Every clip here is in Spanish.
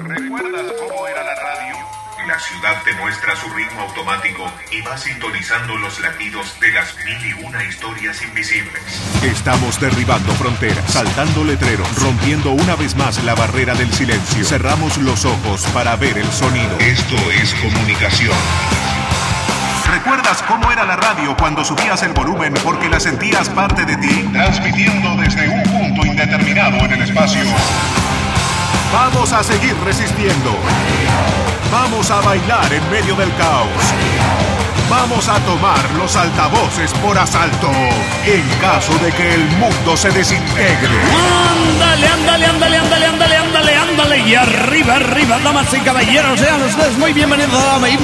¿Recuerdas cómo era la radio? La ciudad te muestra su ritmo automático y va sintonizando los latidos de las 1001 historias invisibles. Estamos derribando fronteras, saltando letreros, rompiendo una vez más la barrera del silencio. Cerramos los ojos para ver el sonido. Esto es comunicación. ¿Recuerdas cómo era la radio cuando subías el volumen porque la sentías parte de ti? Transmitiendo desde un punto indeterminado en el espacio. Vamos a seguir resistiendo. Vamos a bailar en medio del caos. Vamos a tomar los altavoces por asalto en caso de que el mundo se desintegre. Ándale, ándale, ándale, ándale, ándale, ándale, ándale. Y arriba, arriba, damas y caballeros, sean ustedes muy bienvenidos a la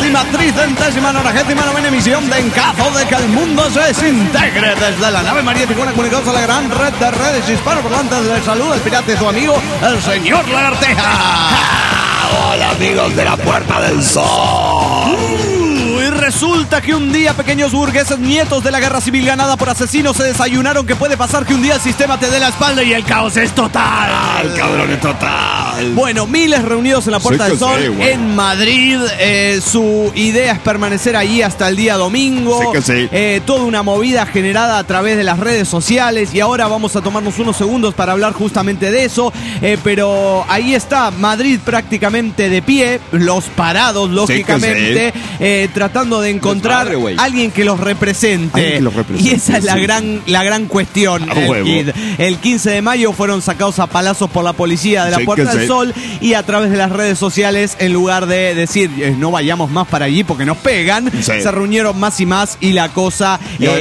1339ª emisión de En caso de que el mundo se desintegre. Desde la nave María Tijuana, comunicados a la gran red de redes hispanoparlantes, les saluda el pirata y su amigo, el señor Lagarteja. Hola amigos de la Puerta del Sol. Y resulta que un día pequeños burgueses nietos de la guerra civil ganada por asesinos se desayunaron que puede pasar que un día el sistema te dé la espalda y el caos es total. El cabrón es total. Bueno, miles reunidos en la Puerta del Sol en Madrid. Su idea es permanecer allí hasta el día domingo. Toda una movida generada a través de las redes sociales y ahora vamos a tomarnos unos segundos para hablar justamente de eso. Pero ahí está Madrid prácticamente de pie, los parados lógicamente, tratando de encontrar alguien que los represente. Y esa es la gran cuestión. El 15 de mayo fueron sacados a palazos por la policía de la Puerta del Sol y a través de las redes sociales, en lugar de decir no vayamos más para allí porque nos pegan, se reunieron más y más y la cosa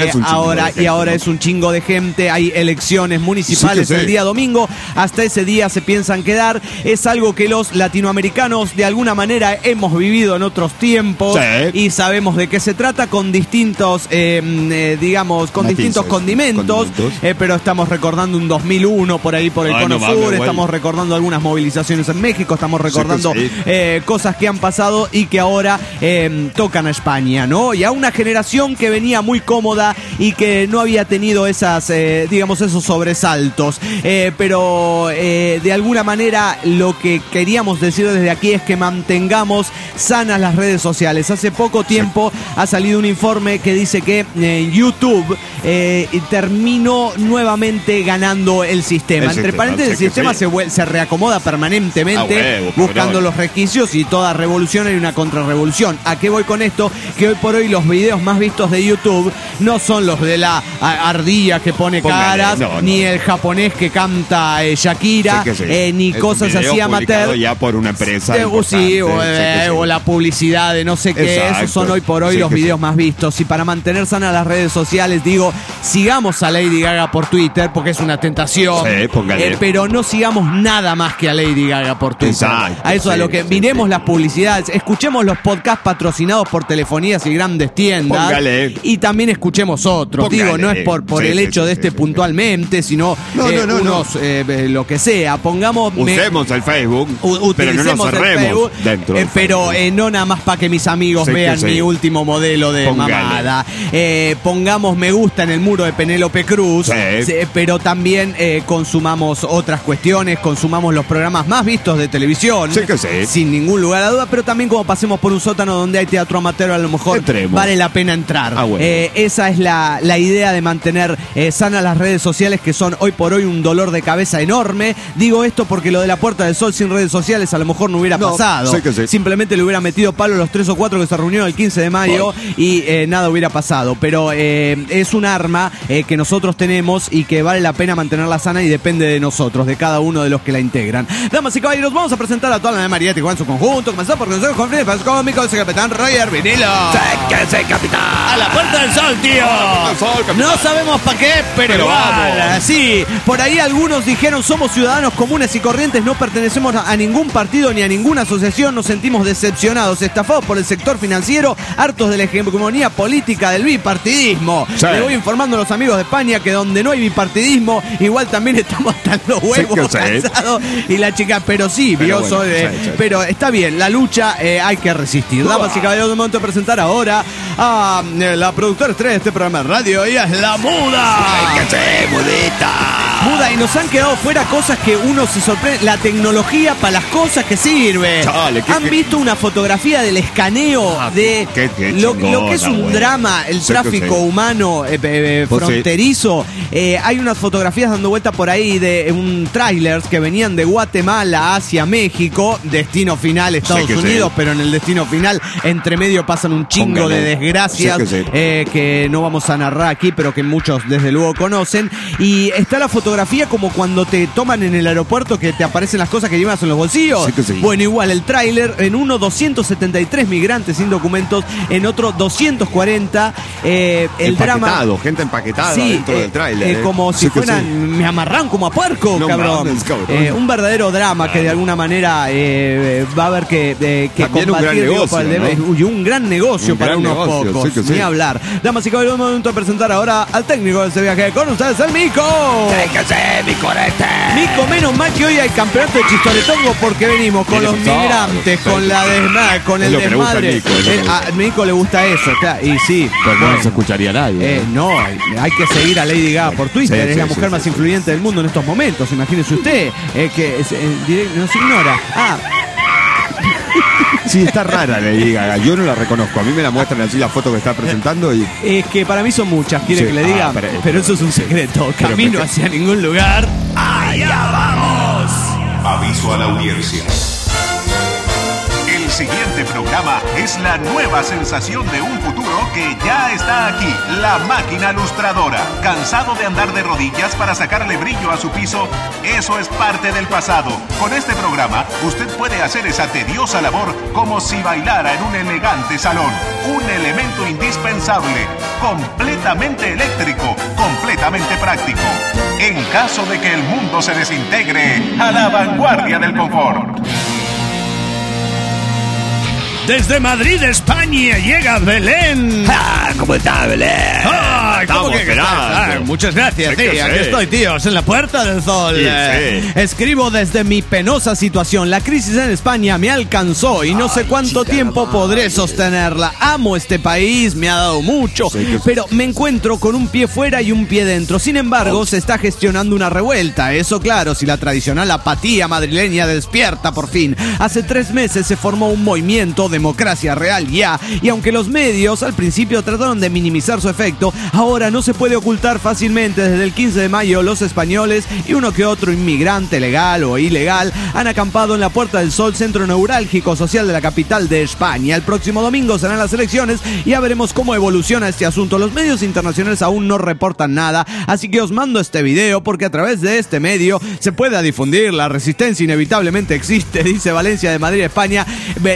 ahora es un chingo de gente. Hay elecciones municipales el día domingo. Hasta ese día se piensan quedar. Es algo que los latinoamericanos de alguna manera hemos vivido en otros tiempos y sabemos de qué se trata con distintos distintos condimentos, pero estamos recordando un 2001 por ahí por el Cono Sur, estamos recordando algunas movilizaciones en México, estamos recordando cosas que han pasado y que ahora tocan a España, ¿no? Y a una generación que venía muy cómoda y que no había tenido esos sobresaltos, pero de alguna manera lo que queríamos decir desde aquí es que mantengamos sanas las redes sociales. Hace poco tiempo ha salido un informe que dice que YouTube terminó nuevamente ganando el sistema. Entre paréntesis, el sistema se reacomoda permanentemente buscando los resquicios y toda revolución hay una contrarrevolución. ¿A qué voy con esto? Que hoy por hoy los videos más vistos de YouTube no son los de la ardilla que pone caras, ni el japonés que canta Shakira, ni cosas así amateur. Ya por una empresa o la publicidad de no sé qué. Esos son hoy por hoy los videos más vistos. Y para mantener sanas las redes sociales, digo, sigamos a Lady Gaga por Twitter porque es una tentación, pero no sigamos nada más que a Lady Gaga por Twitter. A lo que miremos las publicidades, escuchemos los podcasts patrocinados por telefonías y grandes tiendas y también escuchemos otros. Digo, no es por el hecho de puntualmente, sino lo que sea. Usemos el Facebook, pero no nos cerremos dentro. Pero no nada más para que mis amigos vean mi último modelo de mamada. Pongamos me gusta en el muro de Penélope Cruz, pero también consumamos otras cuestiones, consumamos los programas más vistos de televisión, sin ningún lugar a duda, pero también como pasemos por un sótano donde hay teatro amateur, a lo mejor vale la pena entrar. Esa es la idea de mantener sanas las redes sociales, que son hoy por hoy un dolor de cabeza enorme. Digo esto porque lo de la Puerta del Sol sin redes sociales a lo mejor no hubiera pasado. Simplemente le hubiera metido palo a los 3 o 4 que se reunieron el 15 de mayo y nada hubiera pasado. Pero es un arma que nosotros tenemos y que vale la pena mantenerla sana y depende de nosotros, de cada uno de los que la integran. Damas y caballeros, vamos a presentar a toda la María Tijuana en su conjunto. Comenzamos por nosotros con Felipe Cómicos, el capitán Roger Vinilo. Capitán. A la Puerta del Sol, tío. No sabemos para qué, pero vamos. Sí, por ahí algunos dijeron somos ciudadanos comunes y corrientes, no pertenecemos a ningún partido ni a ninguna asociación, nos sentimos decepcionados, estafados por el sector financiero, hartos de la hegemonía política del bipartidismo. Le voy informando a los amigos de España que donde no hay bipartidismo, igual también estamos hasta los huevos cansados. Y la chica, pero sí, pero está bien, la lucha hay que resistir. Damas y caballeros, de momento de presentar ahora a la productora estrella de este programa de radio, ella es La Muda. ¡Qué mudita! Muda, y nos han quedado fuera cosas que uno se sorprende. La tecnología para las cosas que sirve. ¿Han visto una fotografía del escaneo de lo que es un drama, el tráfico humano fronterizo? Hay unas fotografías dando vuelta por ahí de un trailers que venían de Guatemala hacia México, destino final Estados Unidos, pero en el destino final entre medio pasan un chingo de desgracias que no vamos a narrar aquí, pero que muchos desde luego conocen. Y está la fotografía como cuando te toman en el aeropuerto, que te aparecen las cosas que llevas en los bolsillos. Bueno, igual el tráiler, en uno 273 migrantes sin documentos, en otro 240 el drama, gente empaquetada dentro del tráiler, como si fueran, me amarran como a puerco, cabrón. Un verdadero drama que de alguna manera va a haber que combatir un gran negocio para unos pocos, ni hablar. Damas y caballeros, momento de presentar ahora al técnico de este viaje. Con ustedes el Mico. Mico, menos mal que hoy hay campeonato de chistoretongo, porque venimos con los migrantes, con el desmadre. A Mico le gusta eso, claro, y sí. Pero no se escucharía nadie. No, hay que seguir a Lady Gaga por Twitter, es la mujer más influyente del mundo en estos momentos, imagínese usted, que nos ignora. Sí, está rara Lady Gaga, yo no la reconozco. A mí me la muestran así la foto que está presentando y... Es que para mí son muchas, ¿quiere que le diga? Pero eso es un secreto. Camino hacia ningún lugar. ¡Allá vamos! Aviso a la audiencia. El siguiente programa es la nueva sensación de un futuro que ya está aquí. La máquina lustradora. ¿Cansado de andar de rodillas para sacarle brillo a su piso? Eso es parte del pasado. Con este programa, usted puede hacer esa tediosa labor como si bailara en un elegante salón. Un elemento indispensable, completamente eléctrico, completamente práctico. En caso de que el mundo se desintegre, a la vanguardia del confort. Desde Madrid, España, llega Belén. ¿Cómo está Belén? ¿Cómo que estás? Muchas gracias, aquí estoy, tíos, en la Puerta del Sol. Escribo desde mi penosa situación. La crisis en España me alcanzó y no sé cuánto tiempo podré sostenerla. Amo este país, me ha dado mucho, pero me encuentro con un pie fuera y un pie dentro. Sin embargo, se está gestionando una revuelta. Eso claro, si la tradicional apatía madrileña despierta por fin. Hace 3 meses se formó un movimiento Democracia Real Ya, y aunque los medios al principio trataron de minimizar su efecto, ahora no se puede ocultar fácilmente. Desde el 15 de mayo los españoles y uno que otro inmigrante legal o ilegal han acampado en la Puerta del Sol, centro neurálgico social de la capital de España. El próximo domingo serán las elecciones y ya veremos cómo evoluciona este asunto. Los medios internacionales aún no reportan nada, así que os mando este video porque a través de este medio se pueda difundir. La resistencia inevitablemente existe, dice Valencia de Madrid, España.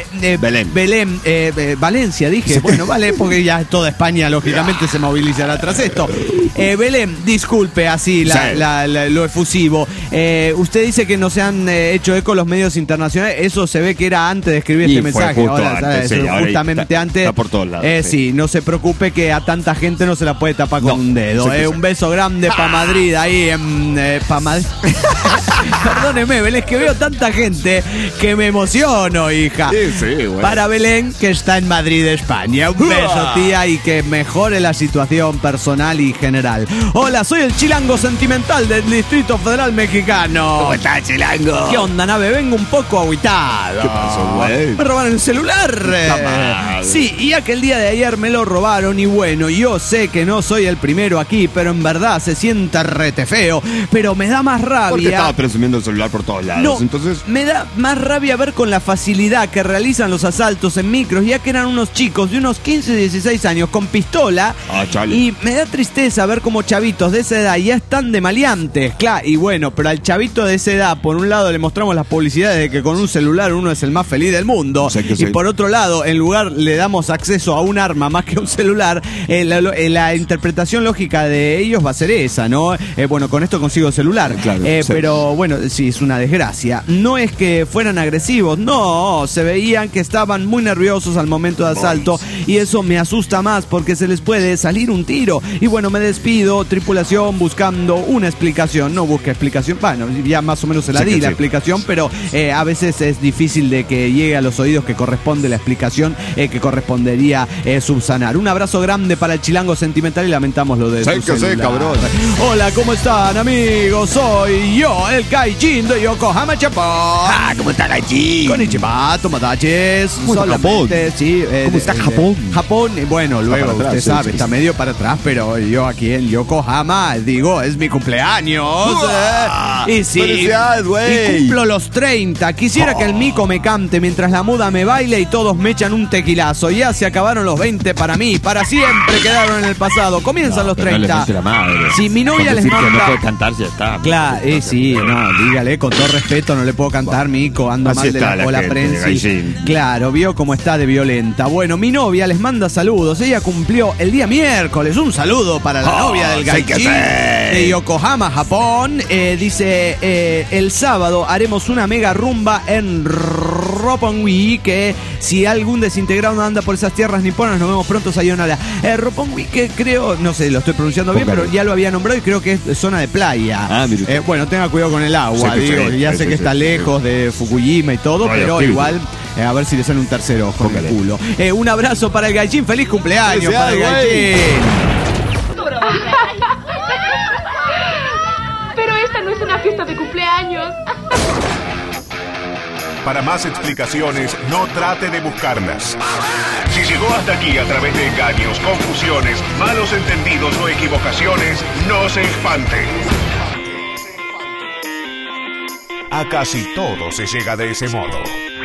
Valencia, dije. Bueno, vale, porque ya toda España lógicamente se movilizará tras esto. Belén, disculpe así lo efusivo. Usted dice que no se han hecho eco los medios internacionales. Eso se ve que era antes de escribir este mensaje. Justamente antes. Está por todos lados. Sí, no se preocupe que a tanta gente no se la puede tapar con un dedo. Un beso grande para Madrid, ahí para Madrid. Perdóneme, Belén, es que veo tanta gente que me emociono, hija. Para Belén, que está en Madrid, España. Un beso, tía, y que mejore la situación personal y general. Hola, soy el chilango sentimental del Distrito Federal Mexicano. ¿Cómo estás, chilango? ¿Qué onda, nave? Vengo un poco agüitado. ¿Qué pasó, güey? Me robaron el celular. Sí, y aquel día de ayer me lo robaron. Y bueno, yo sé que no soy el primero aquí, pero en verdad se siente rete feo. Pero me da más rabia. Porque estaba presumiendo el celular por todos lados. No, entonces me da más rabia ver con la facilidad que realizan los asaltos en micros, ya que eran unos chicos de unos 15 y 16 años con pistola. Y me da tristeza ver como chavitos de esa edad ya están de maleantes, claro. Y bueno, pero al chavito de esa edad, por un lado le mostramos las publicidades de que con un celular uno es el más feliz del mundo, y por otro lado, en lugar le damos acceso a un arma más que a un celular. La interpretación lógica de ellos va a ser esa, ¿no? Bueno, con esto consigo celular. Pero bueno, sí, es una desgracia. No es que fueran agresivos, no, se veían que estaban estaban muy nerviosos al momento de asalto y eso me asusta más porque se les puede salir un tiro. Y bueno, me despido, tripulación, buscando una explicación. No busca explicación, bueno, ya más o menos se la di la explicación, pero a veces es difícil de que llegue a los oídos que corresponde la explicación que correspondería subsanar. Un abrazo grande para el chilango sentimental y lamentamos lo de su celular. Cabrón. Hola, ¿cómo están, amigos? Soy yo, el Gaijin de Yokohama, Japón. ¿Cómo está Gaijin? Konnichiwa, tomodaches. ¿Cómo está Japón? Sí, ¿Cómo está Japón? Japón, bueno, luego atrás, usted sabe, está medio para atrás, pero yo aquí en Yokohama, digo, es mi cumpleaños. Y sí, felicidades, güey. Y cumplo los 30. Quisiera que el mico me cante mientras la muda me baile y todos me echan un tequilazo. Ya se acabaron los 20 para mí, para siempre quedaron en el pasado. Comienzan los 30. No la madre. Si mi novia les manda... que no puede cantar, ya está. Claro, sí, no, dígale, con todo respeto, no le puedo cantar, mico, ando mal de la cola prensa. Claro, vio cómo está de violenta. Bueno, mi novia les manda saludos. Ella cumplió el día miércoles. Un saludo para la novia del Gaijin de Yokohama, Japón. Dice, el sábado haremos una mega rumba en Roppongi, que si algún desintegrado anda por esas tierras niponas, nos vemos pronto, sayonara. Roppongi, que creo, no sé, lo estoy pronunciando bien, pero ya lo había nombrado y creo que es zona de playa. Bueno, tenga cuidado con el agua, digo, ya sé que está lejos de Fukuyama y todo, pero igual, a ver si le sale un tercer ojo en el culo. Un abrazo para el Gaijin, feliz cumpleaños para el Gaijin. Pero esta no es una fiesta de cumpleaños. Para más explicaciones, no trate de buscarlas. Si llegó hasta aquí a través de engaños, confusiones, malos entendidos o equivocaciones, no se espante. A casi todo se llega de ese modo.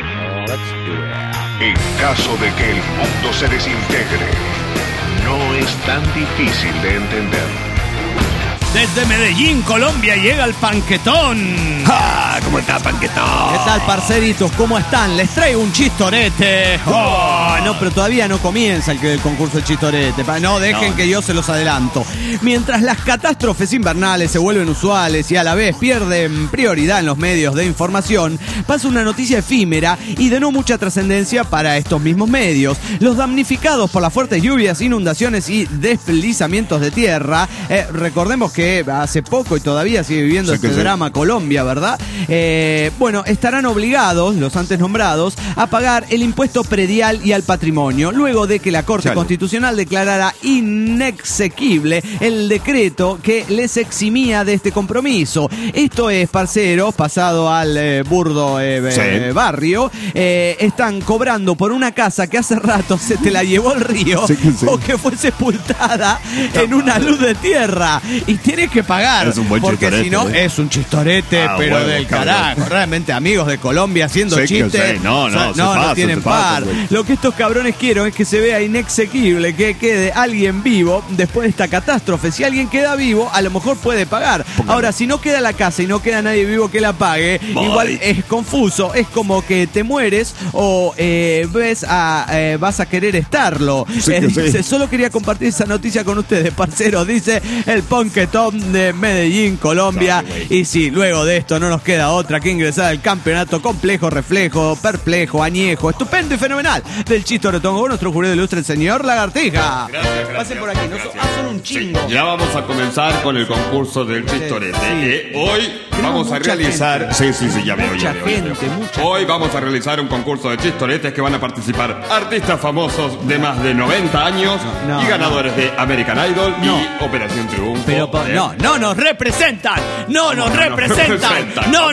En caso de que el mundo se desintegre, no es tan difícil de entender. Desde Medellín, Colombia, llega el Panquetón. ¿Cómo está Panquetón? ¿Qué tal, parceritos? ¿Cómo están? Les traigo un chistorete. No, pero todavía no comienza el concurso de chistorete. No, dejen que yo se los adelanto. Mientras las catástrofes invernales se vuelven usuales y a la vez pierden prioridad en los medios de información, pasa una noticia efímera y de no mucha trascendencia para estos mismos medios. Los damnificados por las fuertes lluvias, inundaciones y deslizamientos de tierra, recordemos que hace poco y todavía sigue viviendo drama Colombia, ¿verdad? Bueno, estarán obligados, los antes nombrados, a pagar el impuesto predial y al patrimonio, luego de que la Corte Constitucional declarara inexequible el decreto que les eximía de este compromiso. Esto es, parceros, pasado al burdo barrio, están cobrando por una casa que hace rato se te la llevó el río o que fue sepultada en una luz de tierra y tienes que pagar, porque si no es un chistorete, pero bueno, del carajo. Realmente, amigos de Colombia haciendo chistes, no tienen par. Lo que estos cabrones quieren es que se vea inexequible que quede alguien vivo después de esta catástrofe. Si alguien queda vivo, a lo mejor puede pagar. Ahora, si no queda la casa y no queda nadie vivo que la pague, igual es confuso. Es como que te mueres o vas a querer estarlo. Dice, solo quería compartir esa noticia con ustedes, parceros. Dice el Panquetón de Medellín, Colombia. Y sí, luego de esto no nos queda otra que ingresar al campeonato complejo, reflejo, perplejo, añejo, estupendo y fenomenal del chistoretón con nuestro jurado ilustre, el señor Lagartija. Gracias. Pasen por aquí, son un chingo. Sí, ya vamos a comenzar con el concurso del chistorete. Hoy vamos a realizar... Ya veo. Hoy vamos a realizar un concurso de chistoretes que van a participar artistas famosos de más de 90 años y ganadores de American Idol y Operación Triunfo. Pero no nos representan. No nos representan.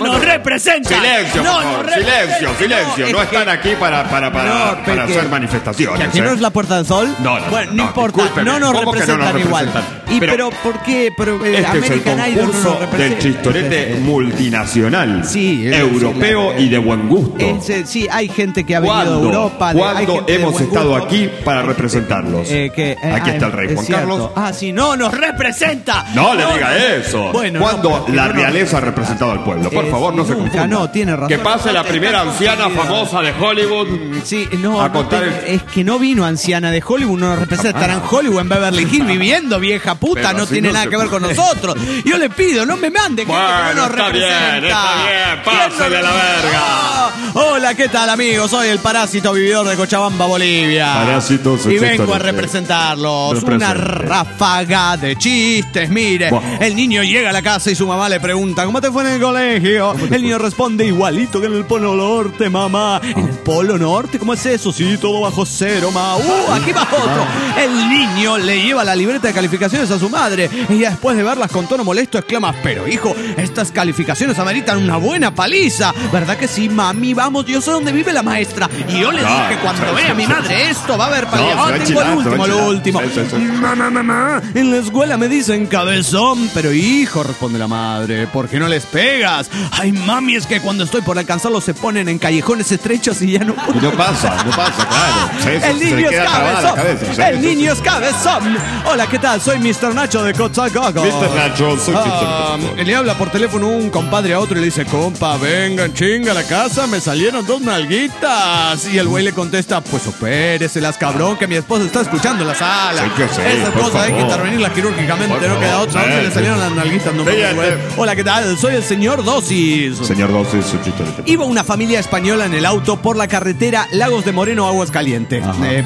Silencio. No están aquí para hacer manifestaciones. ¿Que aquí no es la Puerta del Sol? Bueno, no importa. No nos representan igual. Pero ¿por qué? Este es el concurso del chistorete multinacional, europeo y de buen gusto. Sí, hay gente que ha venido de Europa. ¿Cuándo hemos estado aquí para representarlos? Aquí está el rey Juan Carlos. No nos representa. No le diga eso. ¿Cuándo la realeza ha representado al pueblo? Por favor, no se confunda. No, tiene razón. Que pase la primera anciana famosa de Hollywood. Es que no vino anciana de Hollywood, no nos representa. Estará en Hollywood, en Beverly Hills, viviendo, vieja puta. Pero no tiene nada que ver con nosotros. Yo le pido, no me mande gente que no nos representa. Está bien, pásale a la verga. Hola, ¿qué tal, amigos? Soy el parásito vividor de Cochabamba, Bolivia. Parásitos. Y vengo a representarlos. Una ráfaga de chistes. Mire, el niño llega a la casa y su mamá le pregunta: ¿cómo te fue en el colegio? El niño responde: igualito que en el Polo Norte, mamá. ¿En el Polo Norte? ¿Cómo es eso? Sí, todo bajo cero, ma. Aquí va otro. El niño le lleva la libreta de calificaciones a su madre. Ella, después de verlas con tono molesto, exclama: pero hijo, estas calificaciones ameritan una buena paliza. ¿Verdad que sí, mami? Vamos, yo sé dónde vive la maestra. Y yo le dije, cuando vea a mi madre esto, va a haber paliza. Tengo lo último. Mamá, en la escuela me dicen cabezón. Pero hijo, responde la madre, ¿por qué no les pegas? Ay, mami, es que cuando estoy por alcanzarlos se ponen en callejones estrechos y ya no puedo. Y no pasa, claro. El niño es cabezón. El niño es cabezón. Hola, ¿qué tal? Soy Mr. Nacho de Cochacaco. Mr. Nacho, soy le habla por teléfono un compadre a otro y le dice: compa, vengan, chinga a la casa, me salieron 2 nalguitas. Y el güey le contesta: pues opéreselas, cabrón, que mi esposa está escuchando en la sala. Esas cosas hay que intervenirlas quirúrgicamente, no queda otra. ¿Dónde le salieron las nalguitas? No, hola, ¿qué tal? Soy el señor Dosis. Señor Dosis, iba una familia española en el auto por la carretera Lagos de Moreno, Aguascalientes.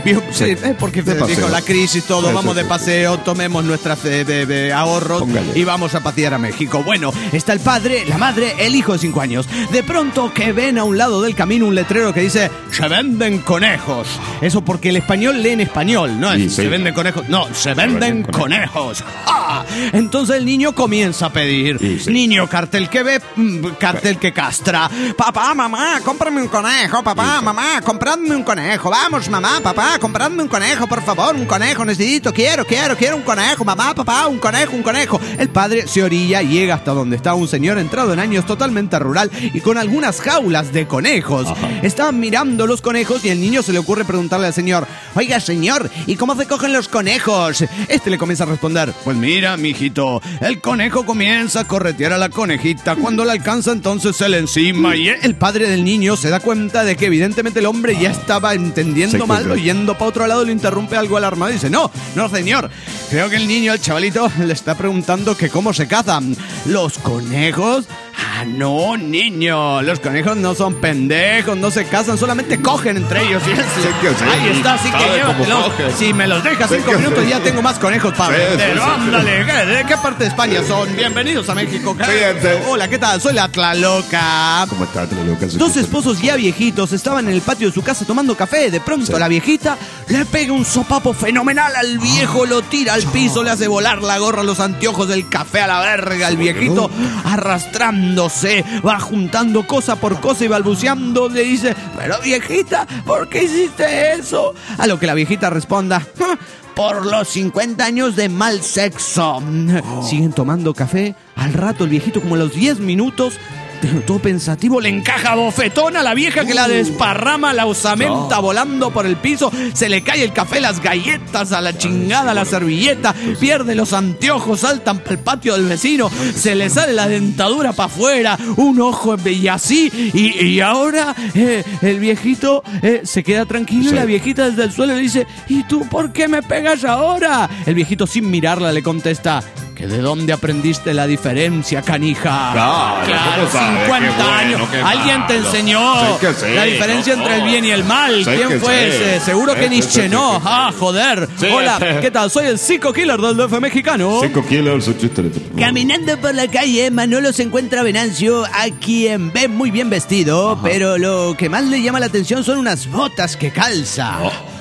Porque dijo la crisis, todo, vamos de paseo, tomemos nuestras ahorros y vamos a pasear a México. Bueno, está el padre, la madre, el hijo de 5 años. De pronto que ven a un lado del camino un letrero que dice: se venden conejos. Eso porque el español lee en español, ¿no? Se venden conejos. No, se venden conejos. ¡Ah! Entonces el niño comienza a pedir. Niño, cartel que ve, cartel que castra. Papá, mamá, cómprame un conejo. Papá, mamá, compradme un conejo. Vamos, mamá, papá, compradme un conejo, por favor. Un conejo, necesito, quiero un conejo. Mamá, papá, un conejo. El padre se orilla y llega hasta donde está un señor entrado en años, totalmente rural y con algunas jaulas de conejos. Estaban mirando los conejos y el niño se le ocurre preguntarle al señor: oiga, señor, ¿y cómo se cogen los conejos? Este le comienza a responder: pues mira, mijito, el conejo comienza a corretear a la conejita. Cuando la alcanza, entonces se le encima. Y el padre del niño se da cuenta de que evidentemente el hombre ya estaba entendiendo mal, yendo para otro lado, le interrumpe algo alarmado y dice: no, señor, creo que el niño, el chavalito, le está preguntando que cómo se cazan los conejos. Ah, no, niño, los conejos no son pendejos, no se casan, solamente cogen entre ellos. Ahí está, así que llévatelo. Si me los dejas 5 minutos, ya tengo más conejos para vender. Ándale, ¿de qué parte de España son? Bienvenidos a México. Hola, ¿qué tal? Soy la Tlaloca. ¿Cómo está, Tlaloca? 2 esposos ya viejitos estaban en el patio de su casa tomando café. De pronto la viejita le pega un sopapo fenomenal al viejo, lo tira al piso, le hace volar la gorra, los anteojos, del café a la verga. El viejito, arrastrándose, va juntando cosa por cosa y balbuceando le dice: pero viejita, ¿por qué hiciste eso? A lo que la viejita responda: por los 50 años de mal sexo. Siguen tomando café. Al rato el viejito, como a los 10 minutos, todo pensativo, le encaja bofetón a la vieja, que la desparrama, la osamenta volando por el piso. Se le cae el café, las galletas, a la chingada la servilleta. Pierde los anteojos, saltan para el patio del vecino. Se le sale la dentadura para afuera, un ojo y así. Y ahora el viejito se queda tranquilo y la viejita desde el suelo le dice: ¿y tú por qué me pegas ahora? El viejito, sin mirarla, le contesta: ¿que de dónde aprendiste la diferencia, canija? Claro, 50 años. Alguien te enseñó la diferencia entre el bien y el mal. ¿Quién fue ese? Seguro que Nietzsche, ¿no? Ah, joder. Hola, ¿qué tal? Soy el Psycho Killer del DF mexicano. Psycho Killer, soy chiste. Caminando por la calle, Manolo se encuentra a Venancio, a quien ve muy bien vestido, pero lo que más le llama la atención son unas botas que calza.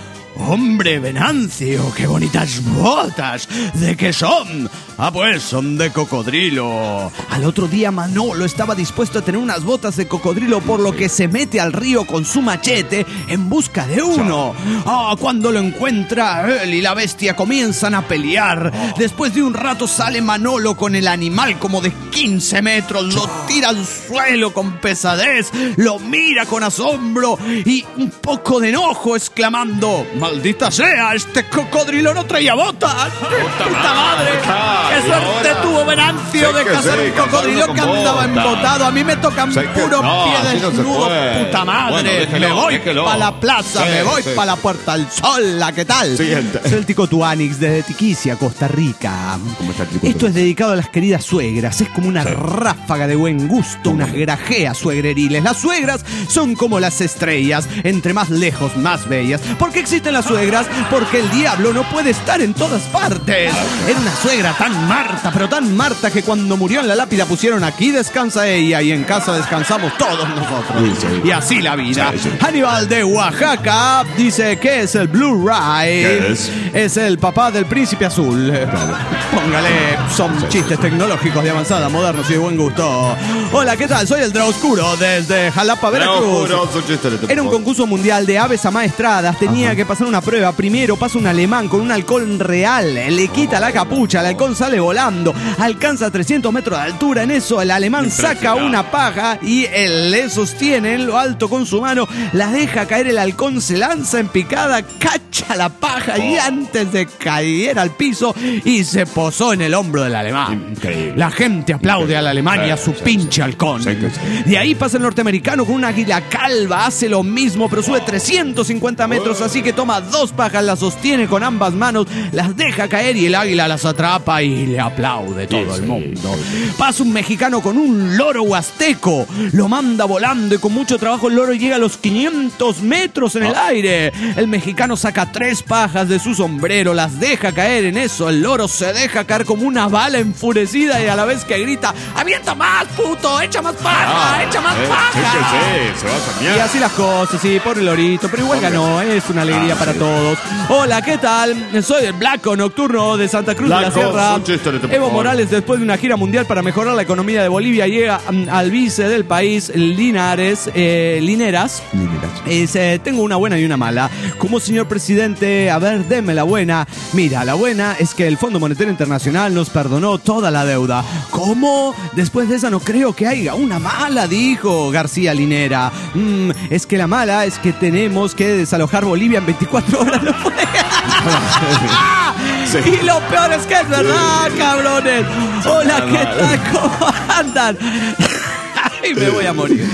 Hombre, Venancio, qué bonitas botas. ¿De qué son? Ah, pues son de cocodrilo. Al otro día Manolo estaba dispuesto a tener unas botas de cocodrilo, por lo que se mete al río con su machete en busca de uno. Cuando lo encuentra, él y la bestia comienzan a pelear. Después de un rato sale Manolo con el animal como de 15 metros, lo tira al suelo con pesadez, lo mira con asombro y un poco de enojo, exclamando: ¡maldita sea! ¡Este cocodrilo no traía botas! ¡Puta madre! ¡Qué suerte tuvo Venancio de cazar un cocodrilo que andaba embotado! A mí me tocan puro pie desnudo, puta madre. Me voy para la plaza, me voy para la Puerta del Sol. ¿Qué tal? Siguiente. Soy el Tico Tuanix desde Tiquicia, Costa Rica. ¿Cómo está, Tico? Esto es dedicado a las queridas suegras. Es como una ráfaga de buen gusto, unas grajeas suegreriles. Las suegras son como las estrellas, entre más lejos, más bellas. ¿Por qué existen las suegras? Porque el diablo no puede estar en todas partes. Era una suegra tan Marta, pero tan Marta, que cuando murió en la lápida pusieron: aquí descansa ella y en casa descansamos todos nosotros. Sí. Y así la vida. Sí. Aníbal de Oaxaca dice que es el Blue Ray. ¿Qué es? Es el papá del príncipe azul. Póngale, son chistes tecnológicos de avanzada, modernos y de buen gusto. Hola, ¿qué tal? Soy el Draoscuro desde Jalapa, Veracruz. Era un concurso mundial de aves amaestradas. Tenía que pasar una prueba. Primero pasa un alemán con un halcón real. Le quita la capucha, el halcón sale volando. Alcanza 300 metros de altura. En eso el alemán saca una paja y él le sostiene en lo alto con su mano. La deja caer, el halcón se lanza en picada, cacha la paja y antes de caer al piso y se posó en el hombro del alemán. Increíble. La gente aplaude al alemán y a su pinche halcón. De ahí pasa el norteamericano con una águila calva, hace lo mismo, pero sube 350 metros, así que toma 2 pajas, las sostiene con ambas manos, las deja caer y el águila las atrapa y le aplaude todo el mundo. Pasa un mexicano con un loro huasteco, lo manda volando y con mucho trabajo el loro llega a los 500 metros en el aire. El mexicano saca 3 pajas de su sombrero, las deja caer. En eso el loro se deja caer como una bala enfurecida y a la vez que grita: ¡avienta más, puto! ¡Echa más paja! ¡Echa más paja! Se va a cambiar. Y así las cosas, sí, pobre lorito, pero igual ganó, es una alegría para todos. Hola, ¿qué tal? Soy el Blanco Nocturno de Santa Cruz de la Sierra. Evo Morales, después de una gira mundial para mejorar la economía de Bolivia, llega al vice del país, Lineras. Tengo una buena y una mala. Como señor presidente, a ver, deme la buena. Mira, la buena es que el Fondo Monetario Internacional nos perdonó toda la deuda. ¿Cómo? Después de esa no creo que haya una mala, dijo García Linera. Es que la mala es que tenemos que desalojar Bolivia en 24 horas. No puede. Sí. Y lo peor es que es verdad, cabrones. Hola, ¿qué tal? ¿Cómo andan? Ay, me voy a morir.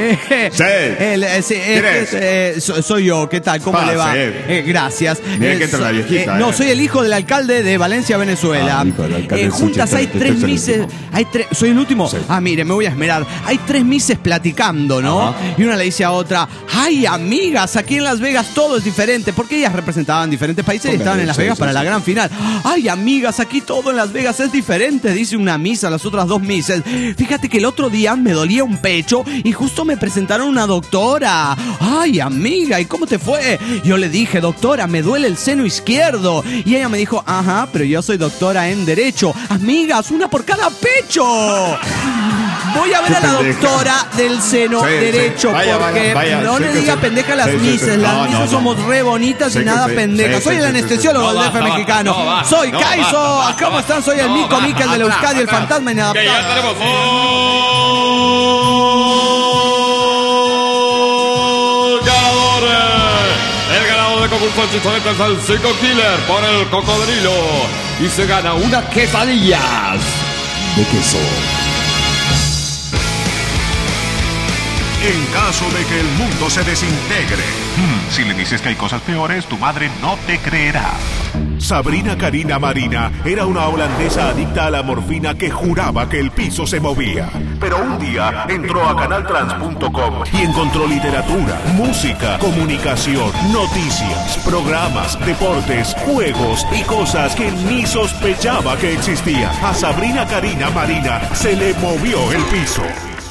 Soy yo, ¿qué tal? ¿Cómo le va? Gracias. Mira que entra la viejita. No, soy el hijo del alcalde de Valencia, Venezuela. Juntas hay 3 mises. ¿Soy el último? Sí. Mire, me voy a esmerar. Hay 3 mises platicando, ¿no? Y una le dice a otra: ay, amigas, aquí en Las Vegas todo es diferente. Porque ellas representaban diferentes países y estaban en Las Vegas para la gran final. Ay, amigas, aquí todo en Las Vegas es diferente, dice una misa a las otras 2 mises. Fíjate que el otro día me dolía un pecho y justo me presentaron una doctora. Ay, amiga, ¿y cómo te fue? Yo le dije: doctora, me duele el seno izquierdo. Y ella me dijo: ajá, pero yo soy doctora en Derecho. Amigas, una por cada pecho. Voy a ver a la doctora del seno derecho, porque no le diga pendeja a las mises. Las mises somos re bonitas y nada pendejas. Soy el anestesiólogo del DF mexicano. Soy Kaiso. ¿Cómo están? Soy el Mico Miquel del Euskadi, el fantasma inadaptado. Ya tenemos el ganador de concurso de chistoretes es el Psycho Killer por el cocodrilo y se gana unas quesadillas de queso. En caso de que el mundo se desintegre, si le dices que hay cosas peores, tu madre no te creerá. Sabrina Karina Marina era una holandesa adicta a la morfina que juraba que el piso se movía. Pero un día entró a canaltrans.com y encontró literatura, música, comunicación, noticias, programas, deportes, juegos y cosas que ni sospechaba que existían. A Sabrina Karina Marina se le movió el piso.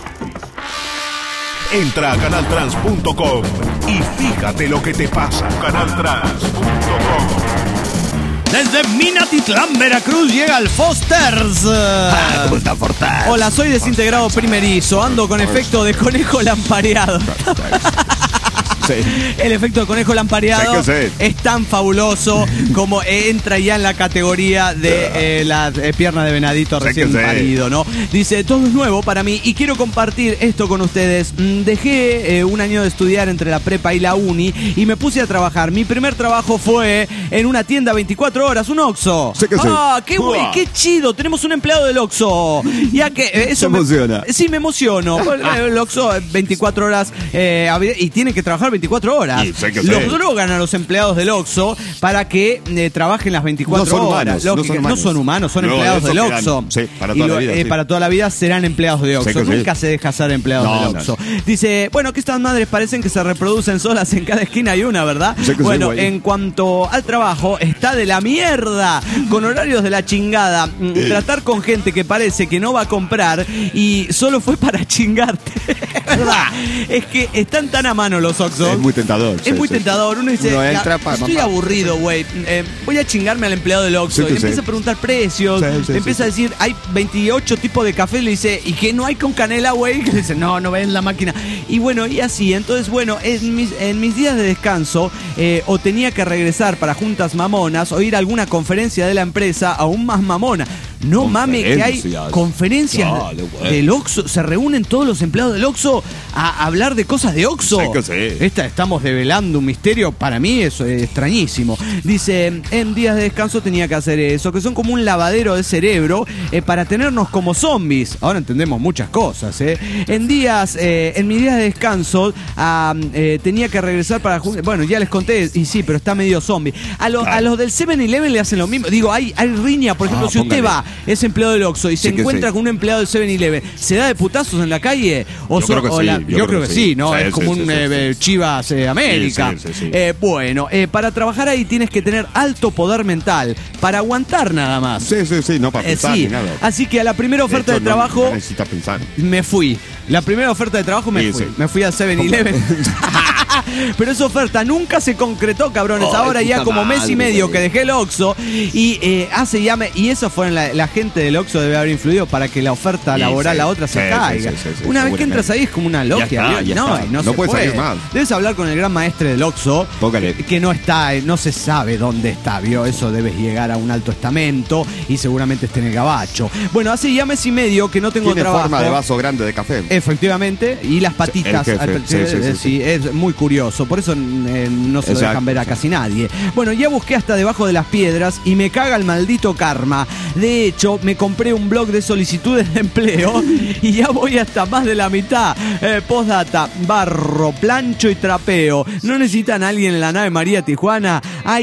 Entra a canaltrans.com y fíjate lo que te pasa. Canaltrans.com. Desde Minatitlán, Veracruz, llega el Fosters. ¿Cómo está Fortes? Hola, soy desintegrado primerizo. Ando con efecto de conejo lampareado. Sí. El efecto de conejo lampareado es tan fabuloso como entra ya en la categoría de la pierna de venadito recién parido, ¿no? Dice, todo es nuevo para mí y quiero compartir esto con ustedes. Dejé un año de estudiar entre la prepa y la uni y me puse a trabajar. Mi primer trabajo fue en una tienda 24 horas, un Oxxo. Qué chido, tenemos un empleado del Oxxo. Ya que eso me emociona. Sí, me emociono. El Oxxo 24 horas y tienen que trabajar 24 horas. Los drogan a los empleados del Oxxo para que trabajen las 24 horas. No son humanos, son empleados del Oxxo. Para toda la vida. Para toda la vida serán empleados de Oxxo. Nunca se deja ser empleados del Oxxo. Dice, bueno, que estas madres parecen que se reproducen solas, en cada esquina hay una, ¿verdad? Bueno, en cuanto al trabajo, está de la mierda, con horarios de la chingada. Tratar con gente que parece que no va a comprar y solo fue para chingarte. ¿Verdad? Es que están tan a mano los Oxxo. Es muy tentador. Es muy tentador. Uno dice, estoy aburrido, güey. Voy a chingarme al empleado del Oxxo. Y empieza a preguntar precios. Empieza a decir, hay 28 tipos de café. Le dice, ¿y qué no hay con canela, güey? Le dice, no ven la máquina. Y bueno, y así. Entonces, bueno, en mis días de descanso, o tenía que regresar para juntas mamonas o ir a alguna conferencia de la empresa aún más mamona. No mames, que hay conferencias del Oxxo. Se reúnen todos los empleados del Oxxo a hablar de cosas de Oxxo. Estamos develando un misterio. Para mí eso es extrañísimo. Dice, en días de descanso tenía que hacer eso, que son como un lavadero de cerebro para tenernos como zombies. Ahora entendemos muchas cosas. En mis días de descanso tenía que regresar para... Bueno, ya les conté, y sí, pero está medio zombie. A los del 7-Eleven le hacen lo mismo. Digo, hay riña, por ejemplo, si usted va, es empleado del Oxxo y se encuentra con un empleado del 7-Eleven, ¿se da de putazos en la calle? Yo creo que sí, ¿no? Es como un Chivas América. Bueno, para trabajar ahí tienes que tener alto poder mental para aguantar nada más. Sí, no para pensar ni nada. Así que a la primera oferta de trabajo no necesitas pensar. Me fui. La primera oferta de trabajo me fui. Me fui al 7-Eleven. Pero esa oferta nunca se concretó, cabrones. Ahora ya como mes y medio que dejé el Oxxo y y eso fue la gente del Oxxo debe haber influido para que la oferta laboral la otra se caiga. Una vez que entras ahí es como una logia. No puedes salir más. Debes hablar con el gran maestre del Oxxo, que no está, no se sabe dónde está, ¿vio? Eso debes llegar a un alto estamento y seguramente esté en el gabacho. Bueno, hace ya mes y medio que no tengo trabajo. Tiene forma de vaso grande de café. Efectivamente, y las patitas. Sí, es muy curioso, por eso no se lo dejan ver a casi nadie. Bueno, ya busqué hasta debajo de las piedras y me caga el maldito karma. De hecho, me compré un blog de solicitudes de empleo y ya voy hasta más de la mitad. Postdata, barro, plancho y trapeo. ¿No necesitan a alguien en la nave María Tijuana?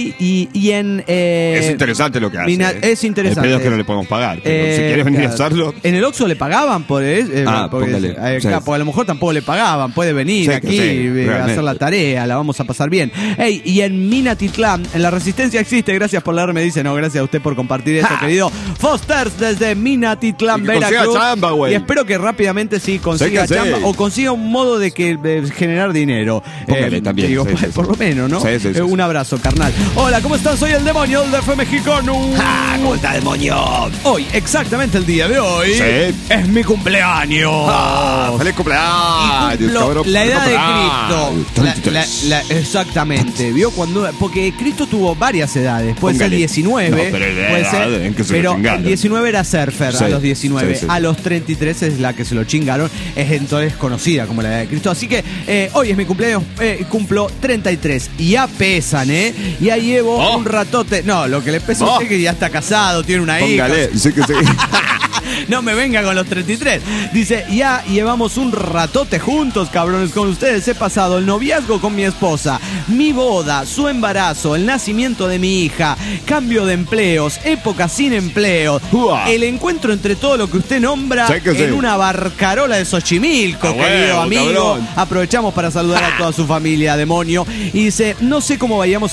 Es interesante lo que hace. Es interesante. El pedo es que no le podemos pagar. Pero si quieres venir a hacerlo. En el Oxxo le pagaban por eso. Porque a lo mejor tampoco le pagaban. Puede venir aquí a hacer la tarea. La vamos a pasar bien. Y en Minatitlán, en la Resistencia existe. Gracias por leerme. Dice, no, gracias a usted por compartir esto, querido Fosters desde Minatitlán, Veracruz. Chamba, y espero que rápidamente consiga chamba o consiga un modo de generar dinero. También. Digo, por lo menos, ¿no? Un abrazo, carnal. Hola, ¿cómo están? Soy el demonio del DF mexicano. ¿Cómo está, demonio? Hoy, exactamente el día de hoy, es mi cumpleaños. ¡Feliz cumpleaños! La edad de Cristo. Exactamente. ¿Vio? Porque Cristo tuvo varias edades. Puede ser 19. No, pero pero 19 era surfer a los 19. A los 33 es la que se lo chingaron. Es entonces conocida como la edad de Cristo. Así que hoy es mi cumpleaños. Cumplo 33. Y ya pesan, Ya llevo un ratote. No, lo que le pesa a usted es que ya está casado, tiene una hija. Sí. No me venga con los 33. Dice, ya llevamos un ratote juntos, cabrones, con ustedes. He pasado el noviazgo con mi esposa, mi boda, su embarazo, el nacimiento de mi hija, cambio de empleos, época sin empleo, el encuentro entre todo lo que usted nombra en una barcarola de Xochimilco, querido amigo. Cabrón. Aprovechamos para saludar a toda su familia, demonio. Y dice, no sé cómo vayamos a acabar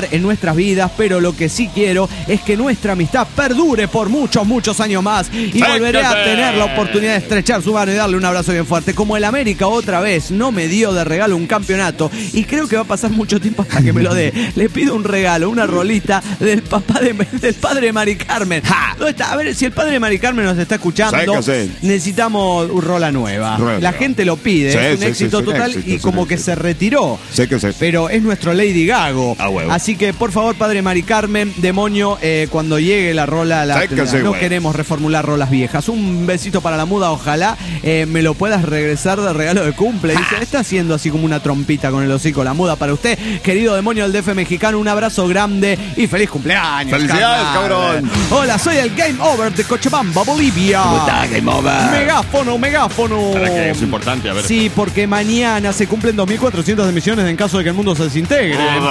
lugar en nuestras vidas, pero lo que sí quiero es que nuestra amistad perdure por muchos, muchos años más y volveré a tener la oportunidad de estrechar su mano y darle un abrazo bien fuerte. Como el América otra vez no me dio de regalo un campeonato y creo que va a pasar mucho tiempo hasta que me lo dé, le pido un regalo, una rolita del padre de Mari Carmen. ¿Dónde está? A ver, si el padre de Mari Carmen nos está escuchando, necesitamos una rola nueva. La gente lo pide, es un éxito total y como que se retiró. Pero es nuestro Lady Gago. Así que, por favor, padre Mari Carmen, demonio, cuando llegue la rola, no queremos reformular rolas viejas. Un besito para la muda, ojalá me lo puedas regresar de regalo de cumple. Dice, está haciendo así como una trompita con el hocico la muda para usted, querido demonio del DF mexicano. Un abrazo grande y feliz cumpleaños. ¡Felicidades, cabrón! Hola, soy el Game Over de Cochabamba, Bolivia. ¿Cómo está, Game Over? Megáfono. ¿Para qué? Es importante, a ver. Sí, porque mañana se cumplen 2.400 emisiones en caso de que el mundo se desintegre.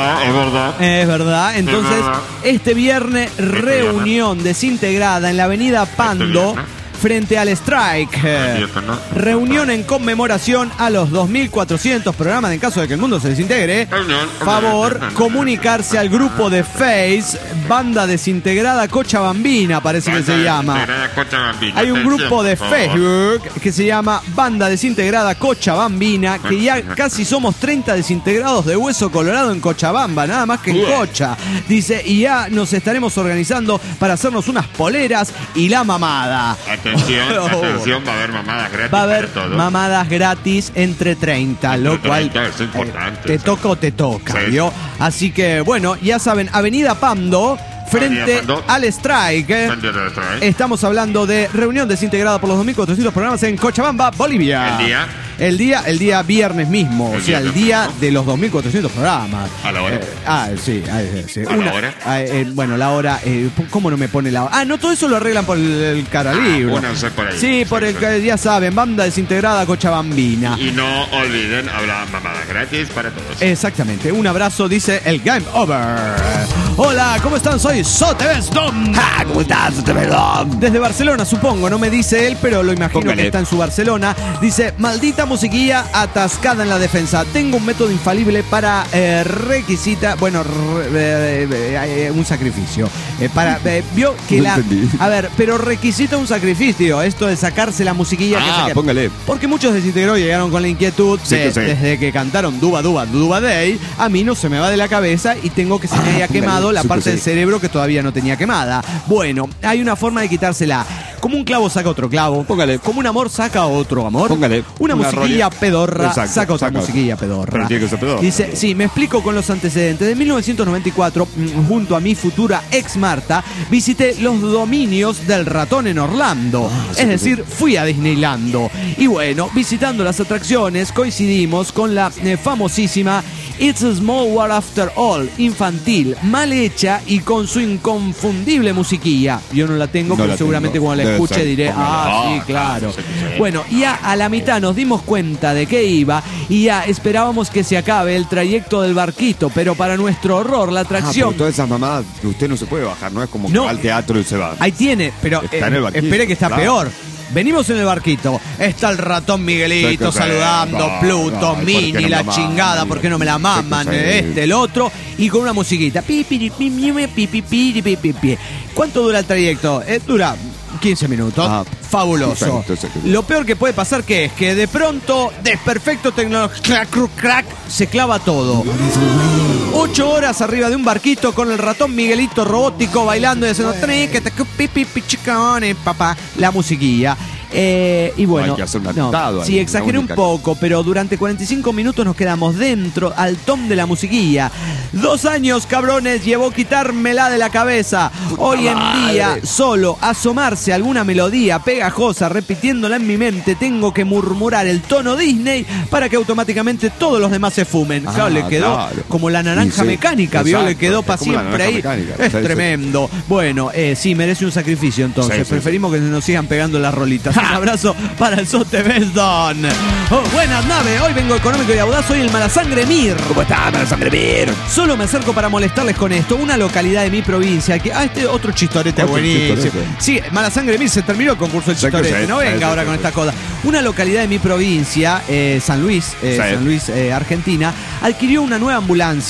Es verdad. Entonces, este viernes, reunión desintegrada en la avenida Pando, frente al Strike. Reunión en conmemoración a los 2.400 programas en caso de que el mundo se desintegre. Favor, comunicarse al grupo de Face, Banda Desintegrada Cochabambina, parece que se llama. Hay un grupo de Facebook que se llama Banda Desintegrada Cochabambina, que ya casi somos 30 desintegrados de hueso colorado en Cochabamba, nada más que en Cocha. Dice, y ya nos estaremos organizando para hacernos unas poleras y la mamada. Atención, va a haber mamadas gratis. Va a haber mamadas gratis entre 30, lo cual es importante. te toca o te toca, ¿vio? Así que, bueno, ya saben, Avenida Pando, frente al Strike. Estamos hablando de reunión desintegrada por los 2.400 programas en Cochabamba, Bolivia. El día viernes mismo, o sea, el día de los 2.400 programas. ¿A la hora? Sí. ¿A la hora? Bueno, la hora, ¿cómo no me pone la hora? No, todo eso lo arreglan por el caralibro. Por ahí. Sí, por el que ya saben, Banda Desintegrada Cochabambina. Y no olviden, habrá mamadas gratis para todos. Exactamente, un abrazo, dice el Game Over. Hola, ¿cómo están? Soy Sotevesdom. ¿Cómo estás, Sotevesdom? Desde Barcelona, supongo, no me dice él, pero lo imagino que está en su Barcelona. Dice, maldita musiquilla atascada en la defensa. Tengo un método infalible para un sacrificio. Vio que a ver, pero requisita un sacrificio. Esto de sacarse la musiquilla. Póngale. Porque muchos desintegrados llegaron con la inquietud desde que cantaron Duba Day. A mí no se me va de la cabeza y tengo que se me haya quemado la parte del cerebro que todavía no tenía quemada. Bueno, hay una forma de quitársela. Como un clavo saca otro clavo. Póngale. Como un amor saca otro amor. Póngale. Una musiquilla pedorra. Exacto, saca otra musiquilla pedorra. Pero tiene que ser pedorra. Dice, sí, me explico con los antecedentes. De 1994, junto a mi futura ex Marta, visité los dominios del ratón en Orlando. Es decir, fui a Disneylando. Y bueno, visitando las atracciones, coincidimos con la famosísima It's a Small World After All, infantil, mal hecha y con su inconfundible musiquilla. Yo no la tengo, pero seguramente cuando la escuche diré, sí, claro. Bueno, ya a la mitad nos dimos cuenta de que iba y ya esperábamos que se acabe el trayecto del barquito, pero para nuestro horror la atracción... Pero todas esas mamadas, usted no se puede bajar, no es como que va al teatro y se va. Ahí tiene, pero espere que está peor. Venimos en el barquito, está el ratón Miguelito saludando, Pluto, Mini, la chingada, ¿por qué no me la maman? El otro, y con una musiquita. ¿Cuánto dura el trayecto? Dura 15 minutos. Fabuloso. Lo peor que puede pasar que es que de pronto, desperfecto tecnológico, crack, se clava todo. 8 horas arriba de un barquito con el ratón Miguelito robótico bailando y haciendo papá, la musiquilla. Y bueno, hay que hacer un atentado sí, exageré un poco, pero durante 45 minutos nos quedamos dentro al tom de la musiquilla. 2 años, cabrones, llevó quitármela de la cabeza. Hoy en día, solo asomarse a alguna melodía pegajosa, repitiéndola en mi mente, tengo que murmurar el tono Disney para que automáticamente todos los demás se fumen. Claro, le quedó como la naranja mecánica, ¿vio? Le quedó para siempre ahí. Es tremendo. Bueno, sí, merece un sacrificio entonces. Preferimos que nos sigan pegando las rolitas. Un abrazo para el Sotevesdon. Buenas, nave. Hoy vengo económico y audaz. Soy el Malasangre Mir. ¿Cómo está, Malasangre Mir? Solo me acerco para molestarles con esto. Una localidad de mi provincia que... este otro chistorete buenísimo. Sí, Malasangre Mir, se terminó el concurso del chistorete. No venga ahora con esta cosa. Una localidad de mi provincia, San Luis, Argentina, adquirió una nueva ambulancia